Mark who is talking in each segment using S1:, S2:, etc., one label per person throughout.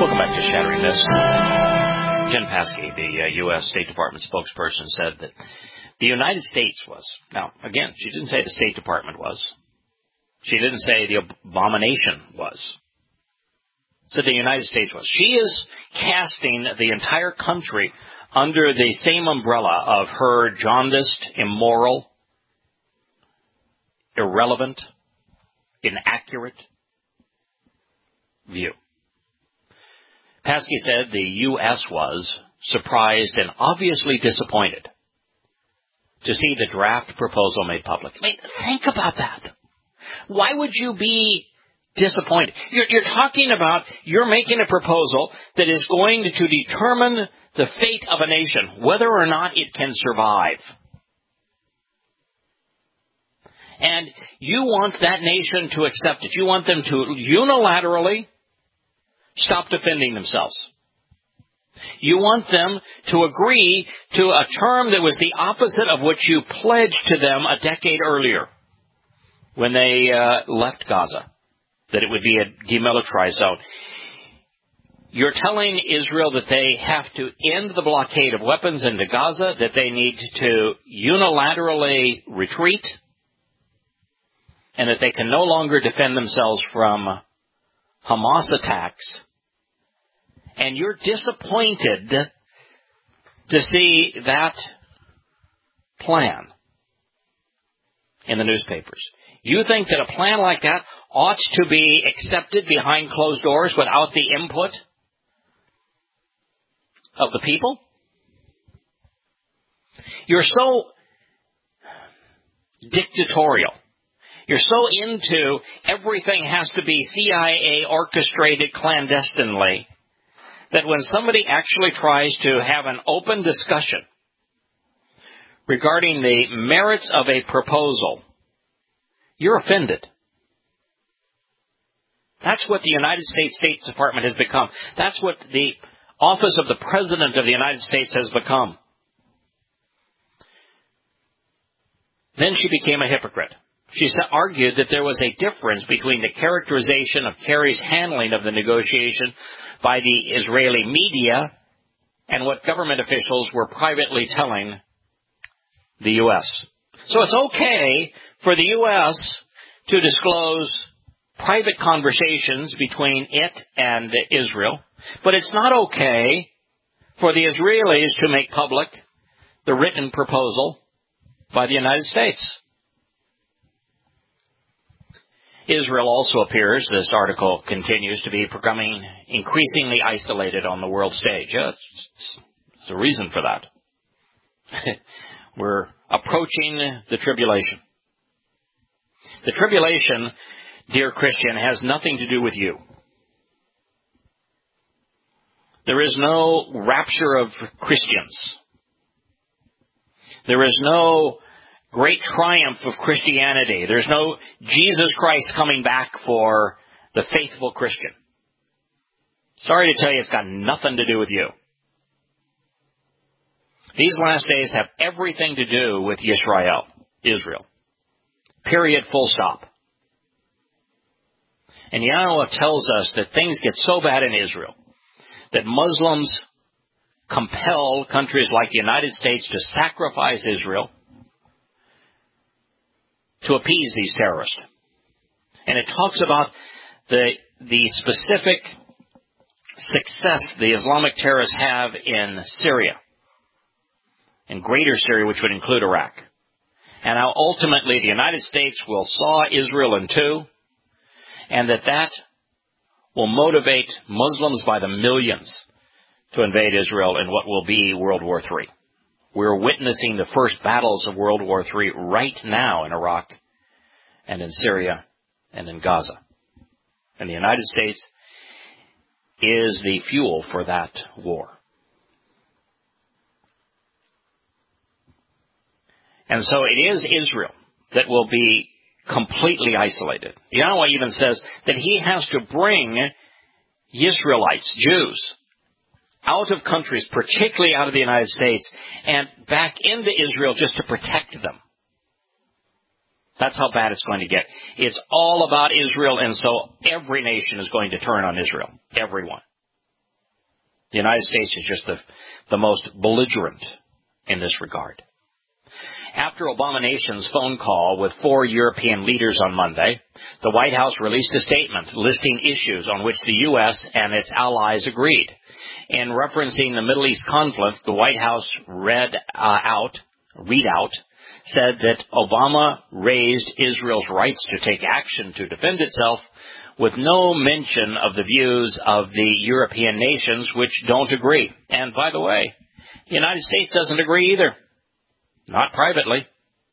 S1: Welcome back to Shattering This. Jen Psaki, the U.S. State Department spokesperson, said that the United States was, now, again, she didn't say the State Department was. She didn't say the abomination was. Said the United States was. She is casting the entire country under the same umbrella of her jaundiced, immoral, irrelevant, inaccurate view. Psaki said the U.S. was surprised and obviously disappointed to see the draft proposal made public. I mean, think about that. Why would you be disappointed? You're talking about you're making a proposal that is going to determine the fate of a nation, whether or not it can survive. And you want that nation to accept it. You want them to unilaterally stop defending themselves. You want them to agree to a term that was the opposite of what you pledged to them a decade earlier when they left Gaza, that it would be a demilitarized zone. You're telling Israel that they have to end the blockade of weapons into Gaza, that they need to unilaterally retreat, and that they can no longer defend themselves from Hamas attacks. And you're disappointed to see that plan in the newspapers. You think that a plan like that ought to be accepted behind closed doors without the input of the people? You're so dictatorial. You're so into everything has to be CIA orchestrated clandestinely that when somebody actually tries to have an open discussion regarding the merits of a proposal, you're offended. That's what the United States State Department has become. That's what the office of the President of the United States has become. Then she became a hypocrite. She argued that there was a difference between the characterization of Kerry's handling of the negotiation by the Israeli media and what government officials were privately telling the U.S. So it's okay for the U.S. to disclose private conversations between it and Israel, but it's not okay for the Israelis to make public the written proposal by the United States. Israel also appears, this article continues, to be becoming increasingly isolated on the world stage. Yes, there's a reason for that. We're approaching the tribulation. The tribulation, dear Christian, has nothing to do with you. There is no rapture of Christians. There is no great triumph of Christianity. There's no Jesus Christ coming back for the faithful Christian. Sorry to tell you, it's got nothing to do with you. These last days have everything to do with Israel. Period, full stop. And Yahweh tells us that things get so bad in Israel that Muslims compel countries like the United States to sacrifice Israel to appease these terrorists. And it talks about the specific success the Islamic terrorists have in Syria, in greater Syria, which would include Iraq. And how ultimately the United States will saw Israel in two, and that will motivate Muslims by the millions to invade Israel in what will be World War III. We're witnessing the first battles of World War III right now in Iraq and in Syria and in Gaza. And the United States is the fuel for that war. And so it is Israel that will be completely isolated. Yahweh even says that he has to bring Israelites, Jews, out of countries, particularly out of the United States, and back into Israel just to protect them. That's how bad it's going to get. It's all about Israel, and so every nation is going to turn on Israel. Everyone. The United States is just the most belligerent in this regard. After Obama-nation's phone call with 4 European leaders on Monday, the White House released a statement listing issues on which the U.S. and its allies agreed. In referencing the Middle East conflict, the White House readout said that Obama raised Israel's rights to take action to defend itself, with no mention of the views of the European nations which don't agree. And by the way, the United States doesn't agree either. Not privately.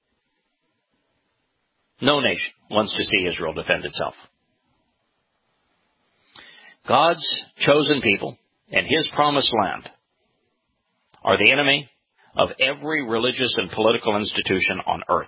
S1: No nation wants to see Israel defend itself. God's chosen people and His promised land are the enemy of every religious and political institution on earth.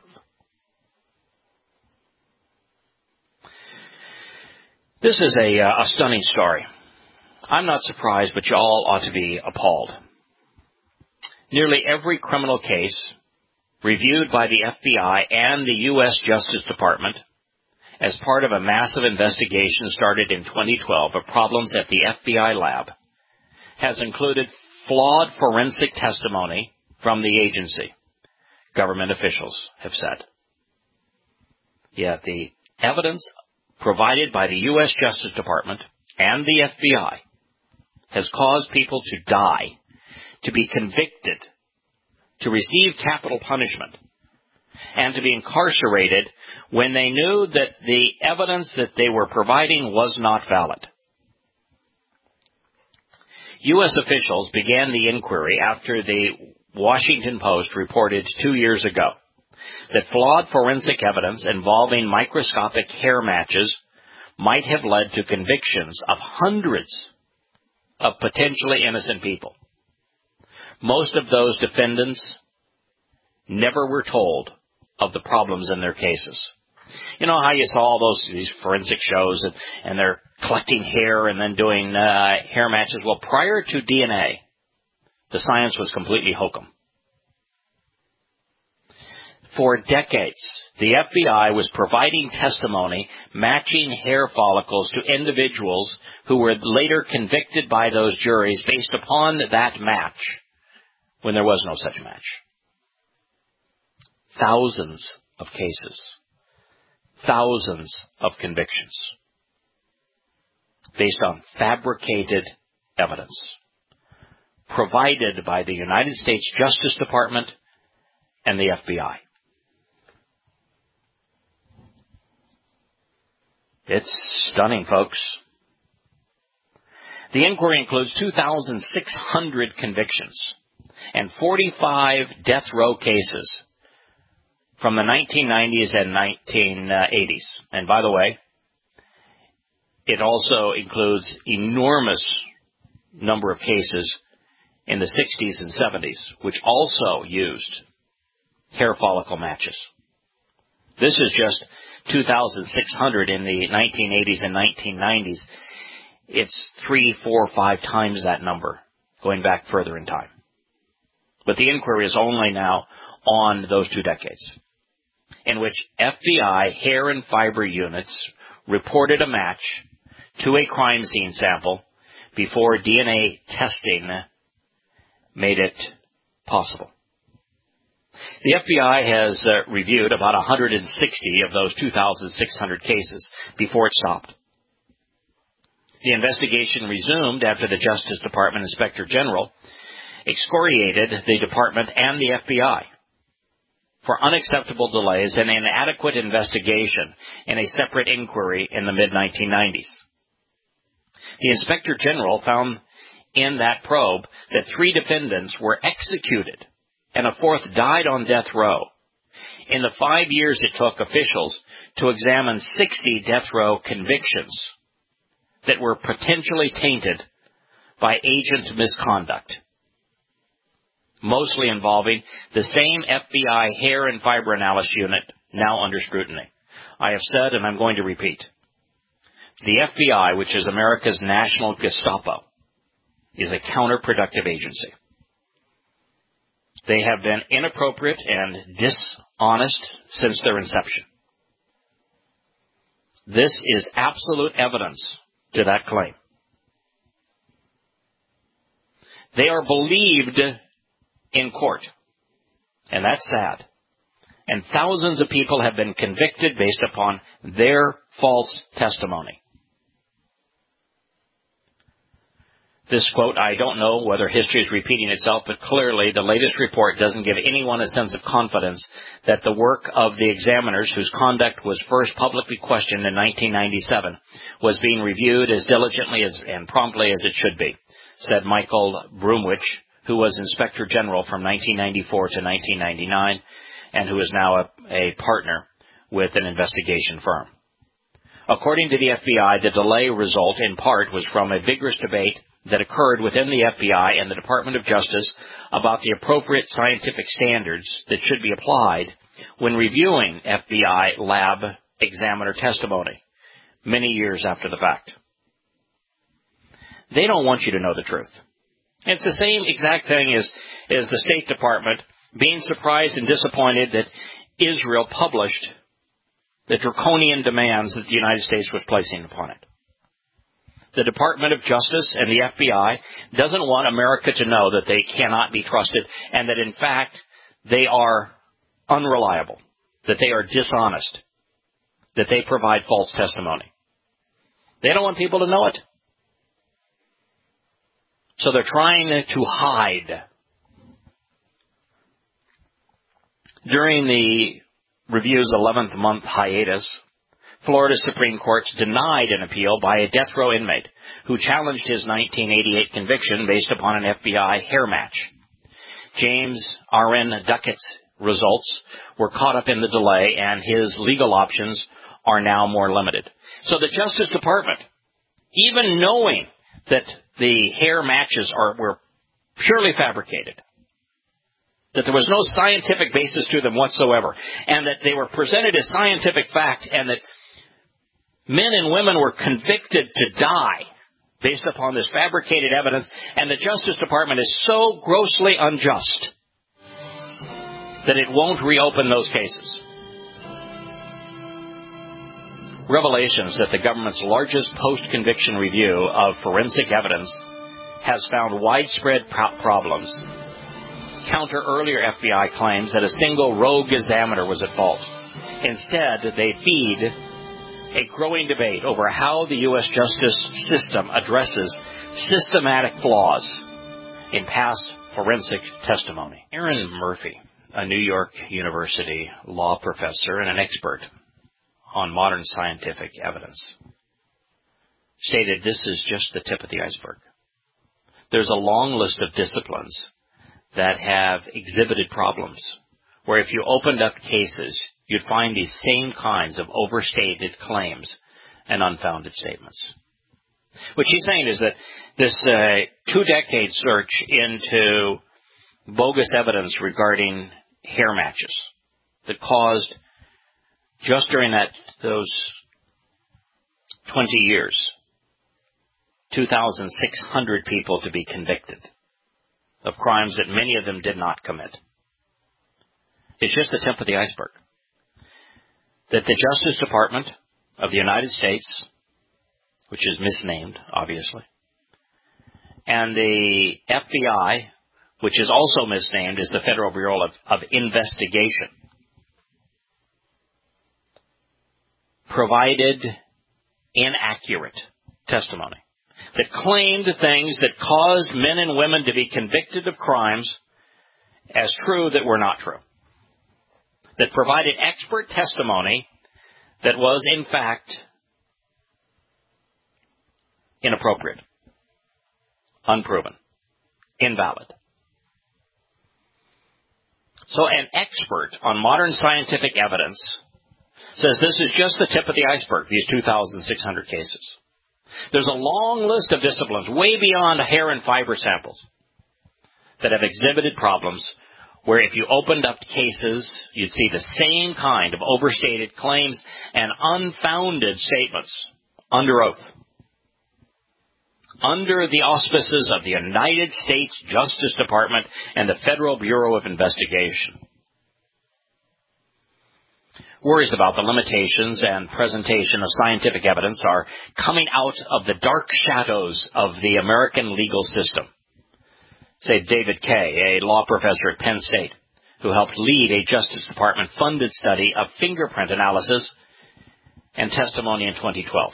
S1: This is a stunning story. I'm not surprised, but you all ought to be appalled. Nearly every criminal case reviewed by the FBI and the U.S. Justice Department as part of a massive investigation started in 2012 of problems at the FBI lab has included flawed forensic testimony from the agency, government officials have said. Yet the evidence provided by the U.S. Justice Department and the FBI has caused people to die, to be convicted, to receive capital punishment, and to be incarcerated when they knew that the evidence that they were providing was not valid. U.S. officials began the inquiry after the Washington Post reported 2 years ago that flawed forensic evidence involving microscopic hair matches might have led to convictions of hundreds of potentially innocent people. Most of those defendants never were told of the problems in their cases. You know how you saw all these forensic shows and they're collecting hair and then doing hair matches? Well, prior to DNA, the science was completely hokum. For decades, the FBI was providing testimony matching hair follicles to individuals who were later convicted by those juries based upon that match when there was no such match. Thousands of cases, thousands of convictions based on fabricated evidence provided by the United States Justice Department and the FBI. It's stunning, folks. The inquiry includes 2,600 convictions and 45 death row cases from the 1990s and 1980s. And by the way, it also includes enormous number of cases in the 60s and 70s, which also used hair follicle matches. This is just 2,600 in the 1980s and 1990s. It's 3, 4, 5 times that number, going back further in time. But the inquiry is only now on those 2 decades, in which FBI hair and fiber units reported a match to a crime scene sample before DNA testing made it possible. The FBI has reviewed about 160 of those 2,600 cases before it stopped. The investigation resumed after the Justice Department Inspector General excoriated the Department and the FBI for unacceptable delays and inadequate investigation in a separate inquiry in the mid-1990s. The Inspector General found in that probe that 3 defendants were executed and a 4th died on death row in the 5 years it took officials to examine 60 death row convictions that were potentially tainted by agent misconduct, mostly involving the same FBI hair and fiber analysis unit now under scrutiny. I have said, and I'm going to repeat, the FBI, which is America's national Gestapo, is a counterproductive agency. They have been inappropriate and dishonest since their inception. This is absolute evidence to that claim. They are believed in court. And that's sad. And thousands of people have been convicted based upon their false testimony. This quote, I don't know whether history is repeating itself, but clearly the latest report doesn't give anyone a sense of confidence that the work of the examiners whose conduct was first publicly questioned in 1997 was being reviewed as diligently and promptly as it should be, said Michael Brumwich, who was Inspector General from 1994 to 1999 and who is now a partner with an investigation firm. According to the FBI, the delay result in part was from a vigorous debate that occurred within the FBI and the Department of Justice about the appropriate scientific standards that should be applied when reviewing FBI lab examiner testimony many years after the fact. They don't want you to know the truth. It's the same exact thing as the State Department being surprised and disappointed that Israel published the draconian demands that the United States was placing upon it. The Department of Justice and the FBI doesn't want America to know that they cannot be trusted and that, in fact, they are unreliable, that they are dishonest, that they provide false testimony. They don't want people to know it. So they're trying to hide. During the review's 11th month hiatus, Florida Supreme Court denied an appeal by a death row inmate who challenged his 1988 conviction based upon an FBI hair match. James R.N. Duckett's results were caught up in the delay, and his legal options are now more limited. So the Justice Department, even knowing that the hair matches were purely fabricated, that there was no scientific basis to them whatsoever, and that they were presented as scientific fact, and that men and women were convicted to die based upon this fabricated evidence, and the Justice Department is so grossly unjust that it won't reopen those cases. Revelations that the government's largest post-conviction review of forensic evidence has found widespread problems counter earlier FBI claims that a single rogue examiner was at fault. Instead, they feed a growing debate over how the U.S. justice system addresses systematic flaws in past forensic testimony. Aaron Murphy, a New York University law professor and an expert on modern scientific evidence, stated this is just the tip of the iceberg. There's a long list of disciplines that have exhibited problems, where if you opened up cases, you'd find these same kinds of overstated claims and unfounded statements. What she's saying is that this 2-decade search into bogus evidence regarding hair matches that caused, just during those 20 years, 2,600 people to be convicted of crimes that many of them did not commit. It's just the tip of the iceberg. That the Justice Department of the United States, which is misnamed, obviously, and the FBI, which is also misnamed as the Federal Bureau of Investigation, provided inaccurate testimony that claimed things that caused men and women to be convicted of crimes as true that were not true, that provided expert testimony that was, in fact, inappropriate, unproven, invalid. So an expert on modern scientific evidence says this is just the tip of the iceberg, these 2,600 cases. There's a long list of disciplines way beyond hair and fiber samples that have exhibited problems where if you opened up cases, you'd see the same kind of overstated claims and unfounded statements under oath, under the auspices of the United States Justice Department and the Federal Bureau of Investigation. Worries about the limitations and presentation of scientific evidence are coming out of the dark shadows of the American legal system. say David Kay, a law professor at Penn State, who helped lead a Justice Department-funded study of fingerprint analysis and testimony in 2012.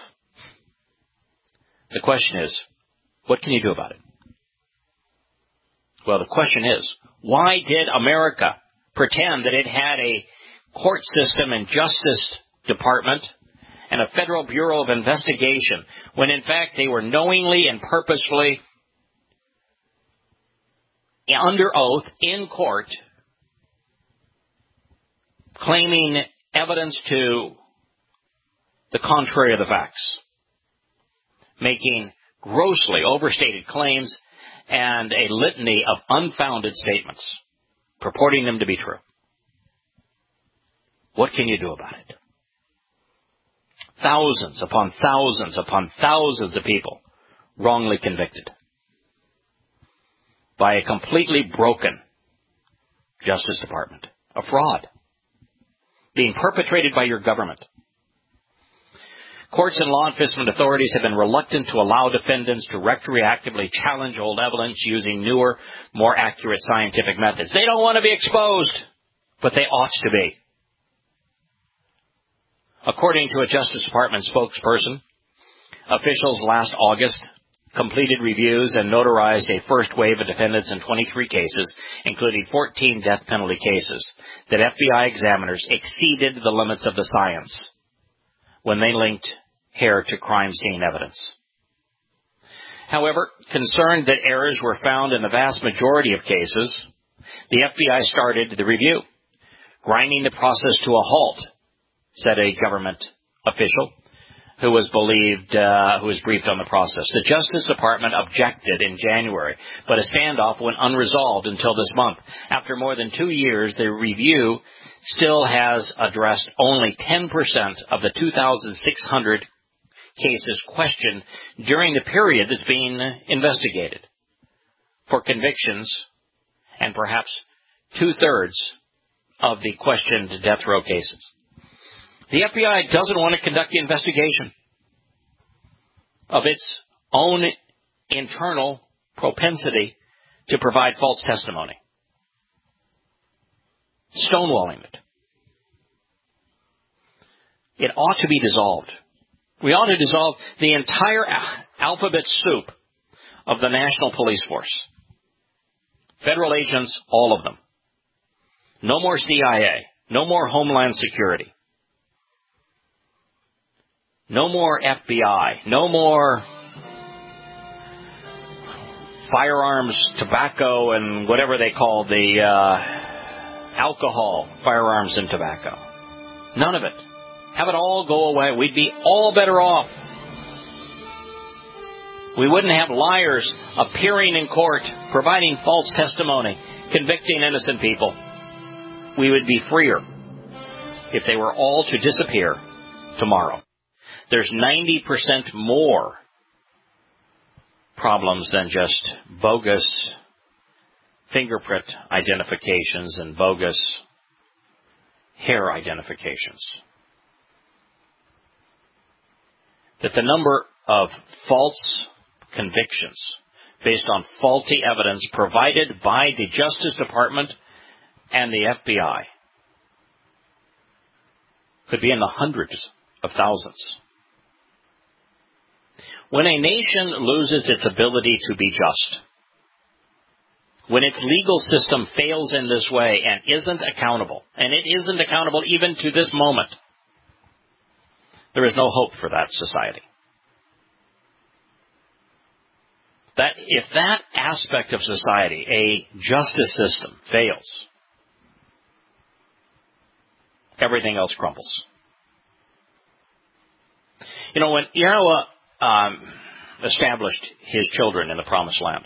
S1: The question is, what can you do about it? Well, the question is, why did America pretend that it had a court system and justice department and a Federal Bureau of Investigation when in fact they were knowingly and purposefully under oath in court claiming evidence to the contrary of the facts, making grossly overstated claims and a litany of unfounded statements, purporting them to be true? What can you do about it? Thousands upon thousands upon thousands of people wrongly convicted by a completely broken Justice Department, a fraud being perpetrated by your government. Courts and law enforcement authorities have been reluctant to allow defendants to retroactively challenge old evidence using newer, more accurate scientific methods. They don't want to be exposed, but they ought to be. According to a Justice Department spokesperson, officials last August completed reviews and notarized a first wave of defendants in 23 cases, including 14 death penalty cases, that FBI examiners exceeded the limits of the science when they linked hair to crime scene evidence. However, concerned that errors were found in the vast majority of cases, the FBI started the review, grinding the process to a halt, said a government official who was briefed on the process. The Justice Department objected in January, but a standoff went unresolved until this month. After more than 2 years, the review still has addressed only 10% of the 2,600 cases questioned during the period that's being investigated for convictions, and perhaps 2/3 of the questioned death row cases. The FBI doesn't want to conduct the investigation of its own internal propensity to provide false testimony, stonewalling it. It ought to be dissolved. We ought to dissolve the entire alphabet soup of the National Police Force. Federal agents, all of them. No more CIA. No more Homeland Security. No more FBI. No more firearms, tobacco, and whatever they call the alcohol, firearms, and tobacco. None of it. Have it all go away. We'd be all better off. We wouldn't have liars appearing in court, providing false testimony, convicting innocent people. We would be freer if they were all to disappear tomorrow. There's 90% more problems than just bogus fingerprint identifications and bogus hair identifications. That the number of false convictions based on faulty evidence provided by the Justice Department and the FBI could be in the hundreds of thousands. When a nation loses its ability to be just, when its legal system fails in this way and isn't accountable, and it isn't accountable even to this moment, there is no hope for that society. That if that aspect of society, a justice system, fails, everything else crumbles. You know, when Yahweh established his children in the Promised Land,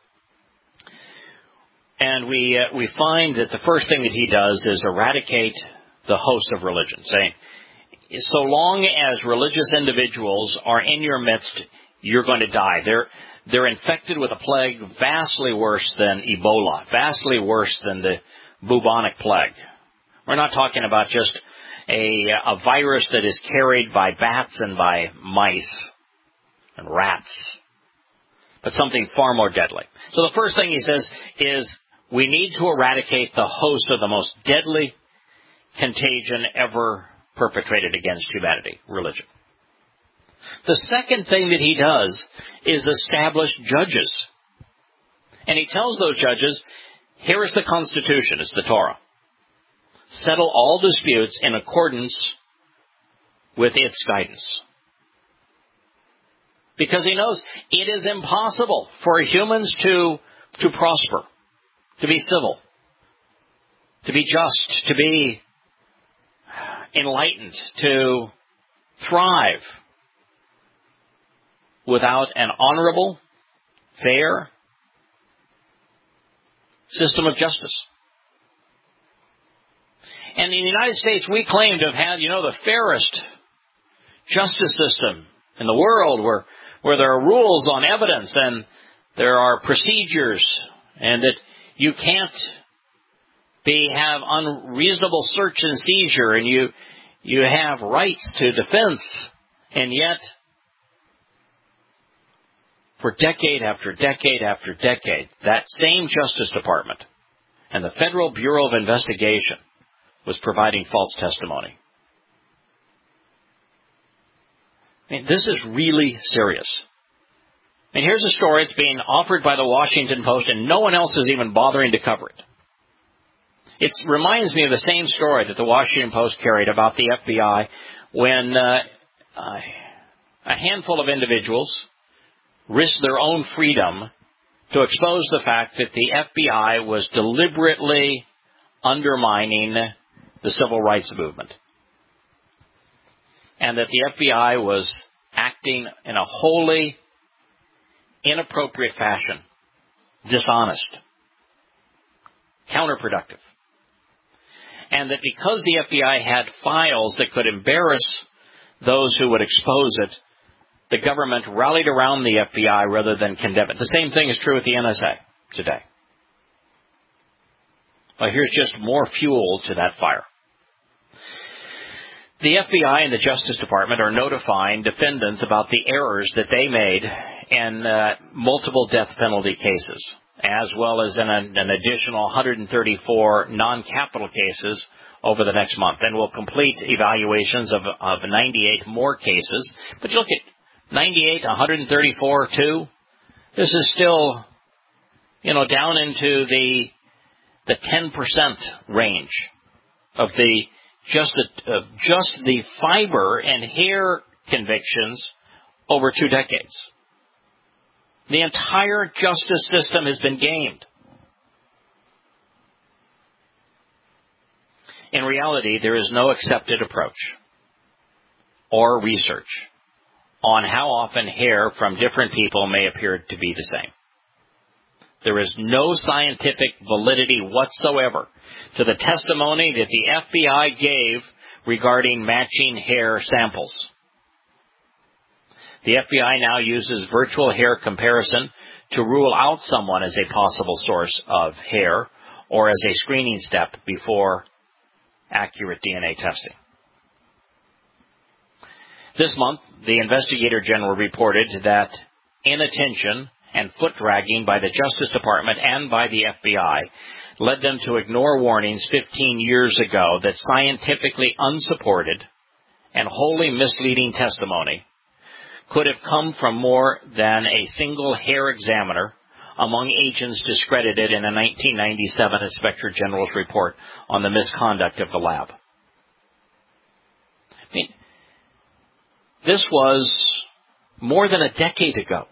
S1: and we find that the first thing that he does is eradicate the host of religion, saying, so long as religious individuals are in your midst, you're going to die. They're infected with a plague vastly worse than Ebola, vastly worse than the bubonic plague. We're not talking about just a virus that is carried by bats and by mice and rats. but something far more deadly. So the first thing he says is we need to eradicate the host of the most deadly contagion ever perpetrated against humanity, religion. The second thing that he does is establish judges. And he tells those judges, here is the Constitution, it's the Torah. Settle all disputes in accordance with its guidance. Because he knows it is impossible for humans to prosper, to be civil, to be just, to be enlightened, to thrive without an honorable, fair system of justice. And in the United States, we claim to have had, the fairest justice system in the world where there are rules on evidence and there are procedures and that you can't have unreasonable search and seizure and you have rights to defense. And yet, for decade after decade after decade, that same Justice Department and the Federal Bureau of Investigation was providing false testimony. I mean, this is really serious. And here's a story. It's being offered by the Washington Post, and no one else is even bothering to cover it. It reminds me of the same story that the Washington Post carried about the FBI when a handful of individuals risked their own freedom to expose the fact that the FBI was deliberately undermining the civil rights movement. And that the FBI was acting in a wholly inappropriate fashion, dishonest, counterproductive. And that because the FBI had files that could embarrass those who would expose it, the government rallied around the FBI rather than condemn it. The same thing is true with the NSA today. Well, here's just more fuel to that fire. The FBI and the Justice Department are notifying defendants about the errors that they made in multiple death penalty cases, as well as in an additional 134 non-capital cases over the next month. And we'll complete evaluations of 98 more cases. But you look at 98, 134, 2. This is still, down into the 10% range of just the fiber and hair convictions over 2 decades. The entire justice system has been gamed. In reality, there is no accepted approach or research on how often hair from different people may appear to be the same. There is no scientific validity whatsoever to the testimony that the FBI gave regarding matching hair samples. The FBI now uses virtual hair comparison to rule out someone as a possible source of hair or as a screening step before accurate DNA testing. This month, the Investigator General reported that inattention and foot-dragging by the Justice Department and by the FBI led them to ignore warnings 15 years ago that scientifically unsupported and wholly misleading testimony could have come from more than a single hair examiner among agents discredited in a 1997 Inspector General's report on the misconduct of the lab. I mean, this was more than a decade ago.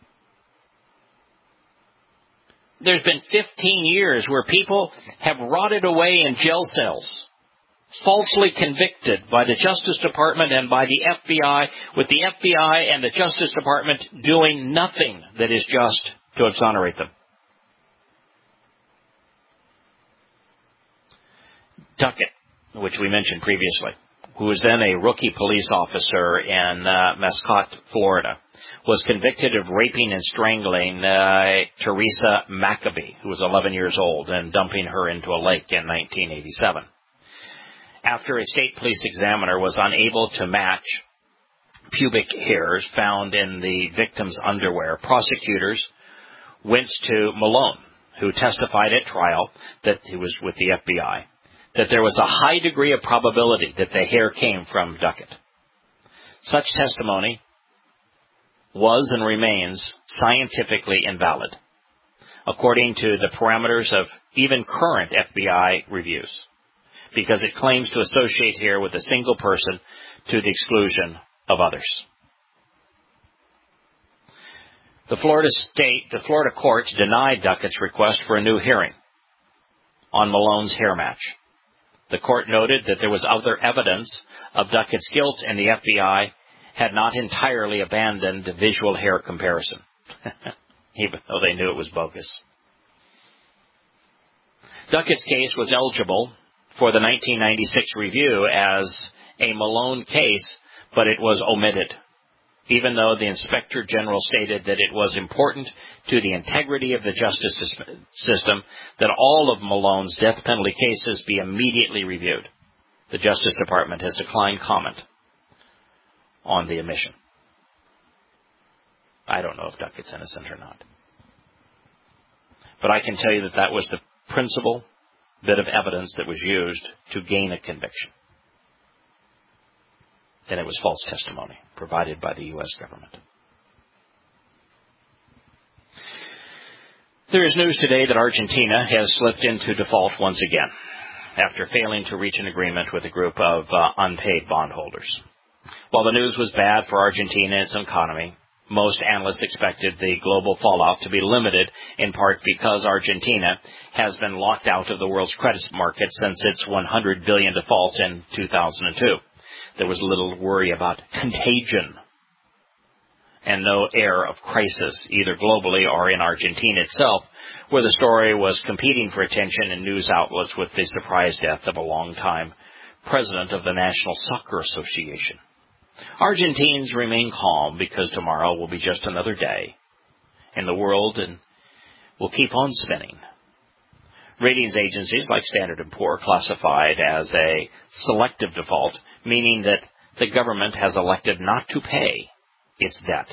S1: There's been 15 years where people have rotted away in jail cells, falsely convicted by the Justice Department and by the FBI, with the FBI and the Justice Department doing nothing that is just to exonerate them. Duckett, which we mentioned previously, who was then a rookie police officer in Mascot, Florida, was convicted of raping and strangling Teresa Maccabee, who was 11 years old, and dumping her into a lake in 1987. After a state police examiner was unable to match pubic hairs found in the victim's underwear, prosecutors went to Malone, who testified at trial that he was with the FBI, that there was a high degree of probability that the hair came from Duckett. Such testimony was and remains scientifically invalid, according to the parameters of even current FBI reviews, because it claims to associate here with a single person to the exclusion of others. The Florida courts denied Duckett's request for a new hearing on Malone's hair match. The court noted that there was other evidence of Duckett's guilt, and the FBI had not entirely abandoned visual hair comparison, even though they knew it was bogus. Duckett's case was eligible for the 1996 review as a Malone case, but it was omitted, even though the Inspector General stated that it was important to the integrity of the justice system that all of Malone's death penalty cases be immediately reviewed. The Justice Department has declined comment on the omission. I don't know if Duckett's innocent or not. But I can tell you that that was the principal bit of evidence that was used to gain a conviction. And it was false testimony provided by the U.S. government. There is news today that Argentina has slipped into default once again after failing to reach an agreement with a group of unpaid bondholders. While the news was bad for Argentina and its economy, most analysts expected the global fallout to be limited in part because Argentina has been locked out of the world's credit market since its $100 billion default in 2002. There was little worry about contagion and no air of crisis, either globally or in Argentina itself, where the story was competing for attention in news outlets with the surprise death of a longtime president of the National Soccer Association. Argentines remain calm because tomorrow will be just another day in the world and will keep on spinning. Ratings agencies like Standard & Poor classify it as a selective default, meaning that the government has elected not to pay its debt.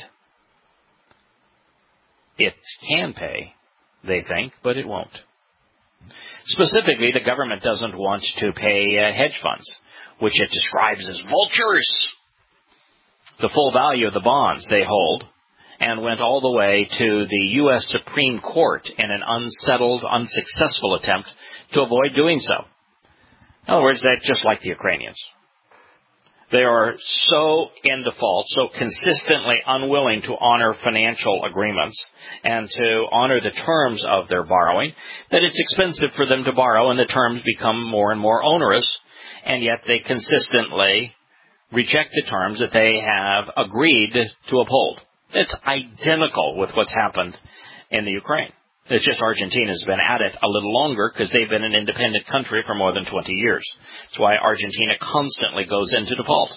S1: It can pay, they think, but it won't. Specifically, the government doesn't want to pay hedge funds, which it describes as vultures, the full value of the bonds they hold, and went all the way to the U.S. Supreme Court in an unsuccessful attempt to avoid doing so. In other words, they're just like the Ukrainians. They are so in default, so consistently unwilling to honor financial agreements and to honor the terms of their borrowing, that it's expensive for them to borrow and the terms become more and more onerous, and yet they consistently reject the terms that they have agreed to uphold. It's identical with what's happened in the Ukraine. It's just Argentina's been at it a little longer because they've been an independent country for more than 20 years. That's why Argentina constantly goes into default.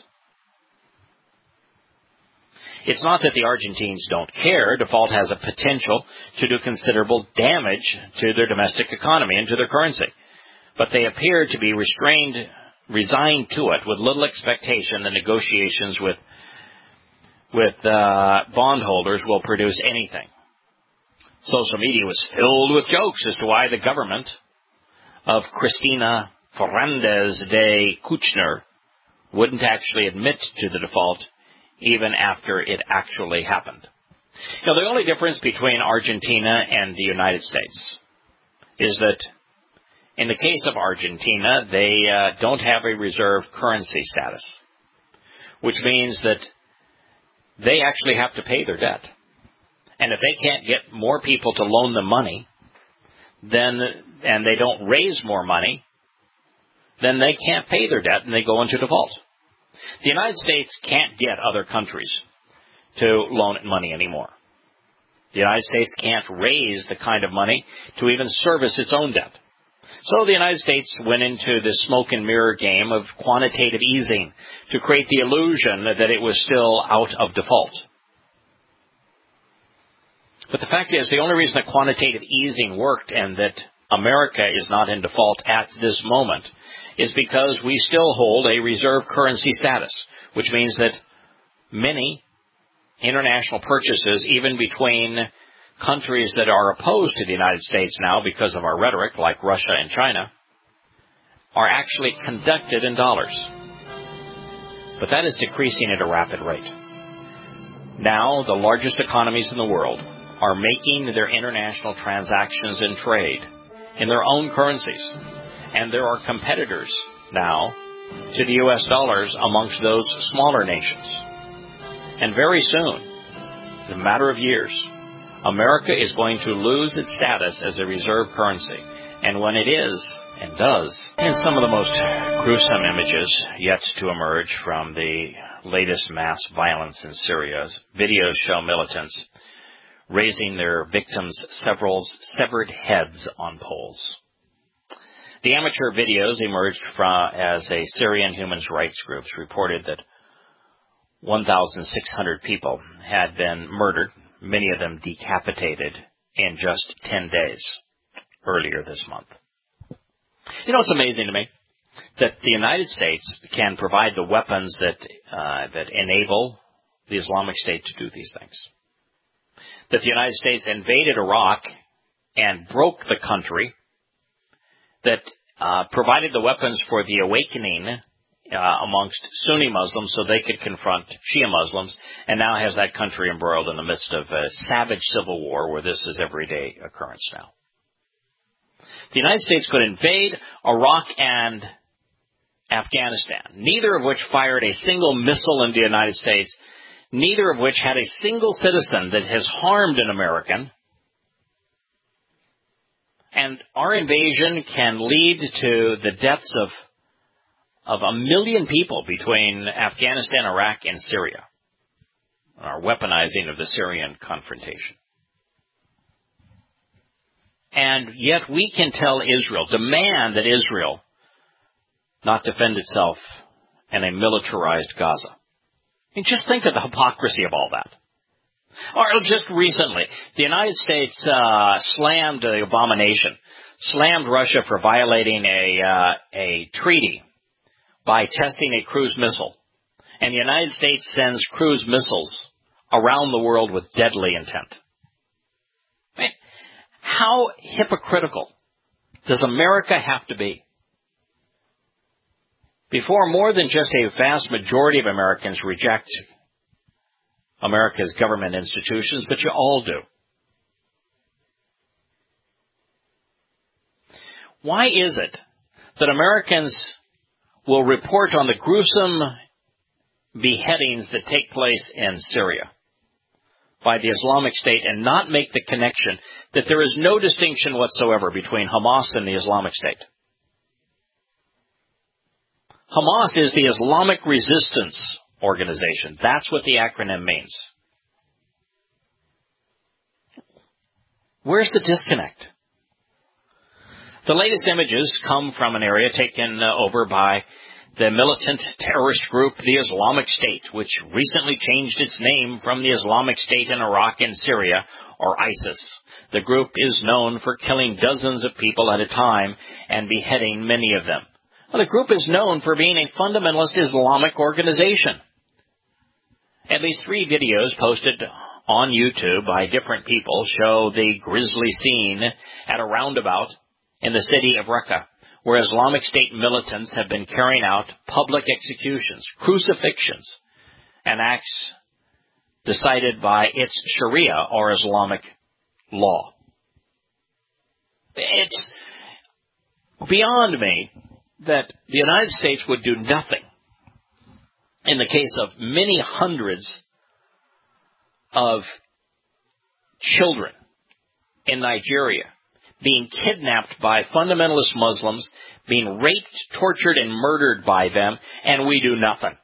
S1: It's not that the Argentines don't care. Default has a potential to do considerable damage to their domestic economy and to their currency. But they appear to be resigned to it with little expectation that negotiations with bondholders will produce anything. Social media was filled with jokes as to why the government of Cristina Fernández de Kirchner wouldn't actually admit to the default even after it actually happened. Now, the only difference between Argentina and the United States is that in the case of Argentina, they don't have a reserve currency status, which means that they actually have to pay their debt. And if they can't get more people to loan them money, and they don't raise more money, then they can't pay their debt and they go into default. The United States can't get other countries to loan it money anymore. The United States can't raise the kind of money to even service its own debt. So the United States went into this smoke and mirror game of quantitative easing to create the illusion that it was still out of default. But the fact is, the only reason that quantitative easing worked and that America is not in default at this moment is because we still hold a reserve currency status, which means that many international purchases, even between countries that are opposed to the United States now because of our rhetoric, like Russia and China, are actually conducted in dollars. But that is decreasing at a rapid rate. Now, the largest economies in the world are making their international transactions and trade in their own currencies. And there are competitors now to the U.S. dollars amongst those smaller nations. And very soon, in a matter of years, America is going to lose its status as a reserve currency. And when it is, and does, in some of the most gruesome images yet to emerge from the latest mass violence in Syria, videos show militants raising their victims' severed heads on poles. The amateur videos emerged as a Syrian human rights groups reported that 1,600 people had been murdered, many of them decapitated, in just 10 days earlier this month. You know, it's amazing to me that the United States can provide the weapons that enable the Islamic State to do these things. That the United States invaded Iraq and broke the country, that provided the weapons for the awakening amongst Sunni Muslims so they could confront Shia Muslims, and now has that country embroiled in the midst of a savage civil war where this is everyday occurrence now. The United States could invade Iraq and Afghanistan, neither of which fired a single missile into the United States, neither of which had a single citizen that has harmed an American. And our invasion can lead to the deaths of 1 million people between Afghanistan, Iraq, and Syria, our weaponizing of the Syrian confrontation. And yet we can tell Israel, demand that Israel not defend itself in a militarized Gaza. And just think of the hypocrisy of all that. Or just recently, the United States slammed the abomination, slammed Russia for violating a treaty by testing a cruise missile. And the United States sends cruise missiles around the world with deadly intent. How hypocritical does America have to be before more than just a vast majority of Americans reject America's government institutions, but you all do? Why is it that Americans will report on the gruesome beheadings that take place in Syria by the Islamic State and not make the connection that there is no distinction whatsoever between Hamas and the Islamic State? Hamas is the Islamic Resistance Organization. That's what the acronym means. Where's the disconnect? The latest images come from an area taken over by the militant terrorist group, the Islamic State, which recently changed its name from the Islamic State in Iraq and Syria, or ISIS. The group is known for killing dozens of people at a time and beheading many of them. Well, the group is known for being a fundamentalist Islamic organization. At least 3 videos posted on YouTube by different people show the grisly scene at a roundabout in the city of Raqqa, where Islamic State militants have been carrying out public executions, crucifixions, and acts decided by its Sharia, or Islamic law. It's beyond me that the United States would do nothing in the case of many hundreds of children in Nigeria being kidnapped by fundamentalist Muslims, being raped, tortured, and murdered by them, and we do nothing.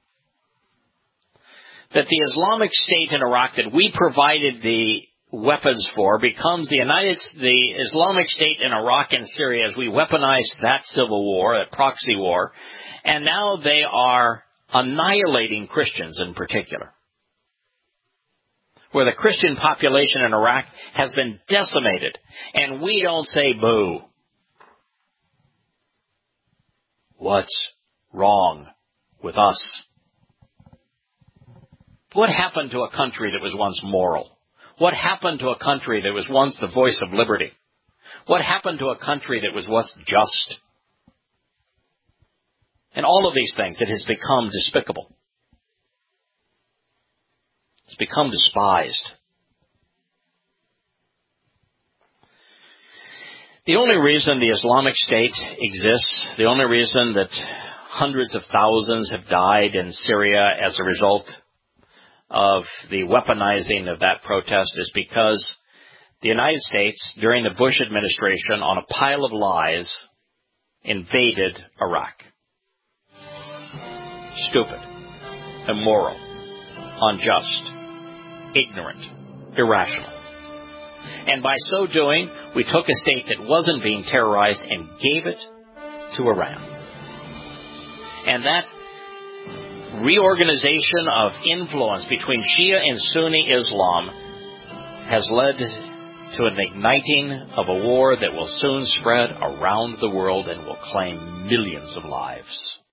S1: That the Islamic State in Iraq that we provided the weapons for becomes the Islamic State in Iraq and Syria as we weaponized that civil war, that proxy war, and now they are annihilating Christians in particular, where the Christian population in Iraq has been decimated, and we don't say boo. What's wrong with us? What happened to a country that was once moral? What happened to a country that was once the voice of liberty? What happened to a country that was once just? And all of these things, it has become despicable. It's become despised. The only reason the Islamic State exists, the only reason that hundreds of thousands have died in Syria as a result of the weaponizing of that protest is because the United States, during the Bush administration, on a pile of lies, invaded Iraq. Stupid, immoral, unjust, ignorant, irrational. And by so doing, we took a state that wasn't being terrorized and gave it to Iran. And that reorganization of influence between Shia and Sunni Islam has led to an igniting of a war that will soon spread around the world and will claim millions of lives.